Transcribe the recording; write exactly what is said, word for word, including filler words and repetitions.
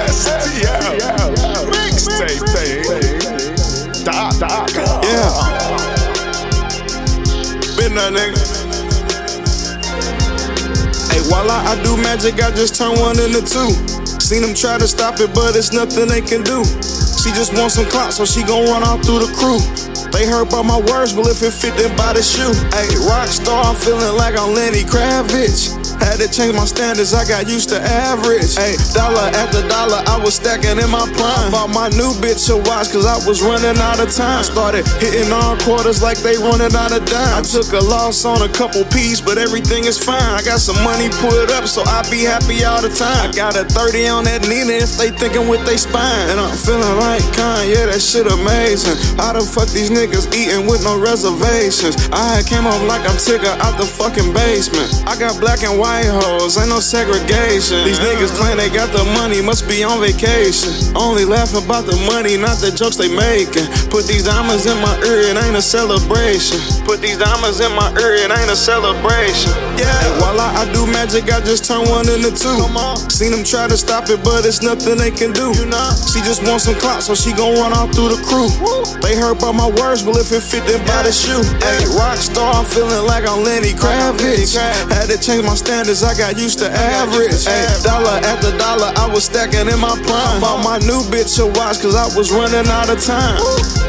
S T L mixtape thing. Dot, dot, yeah. Been that nigga. Hey, while I, I do magic, I just turn one into two. Seen them try to stop it, but it's nothing they can do. She just wants some clout, so she gon' run out through the crew. They heard about my words, well if it fit, then buy the shoe. Hey, rock star, I'm feeling like I'm Lenny Kravitz. Had to change my standards, I got used to average. Hey, dollar after dollar, I was stacking in my prime. Bought my new bitch a watch, cause I was running out of time. Started hitting all quarters like they running out of dime. I took a loss on a couple P's, but everything is fine. I got some money put up, so I be happy all the time. I got a thirty on that Nina if they thinking with they spine. And I'm feeling like Kanye, that shit amazing. How the fuck these niggas eating with no reservations? I had came up like I'm Tigger out the fucking basement. I got black and white hoes, ain't no segregation. These niggas claim they got the money, must be on vacation. Only laugh about the money, not the jokes they making. Put these diamonds in my ear, it ain't a celebration. Put these diamonds in my ear, it ain't a celebration. Yeah, and while I, I do magic, I just turn one into two. Seen them try to stop it, but it's nothing they can do. She just wants some clout, so she gon' run out through the crew. They heard about my words, well if it fit, then buy the shoe. Hey, rock star, I'm feeling like I'm Lenny Kravitz. Had to change my standards, I got used to average. Ay, dollar after dollar, I was stacking in my prime. Bought my new bitch a watch, cause I was running out of time.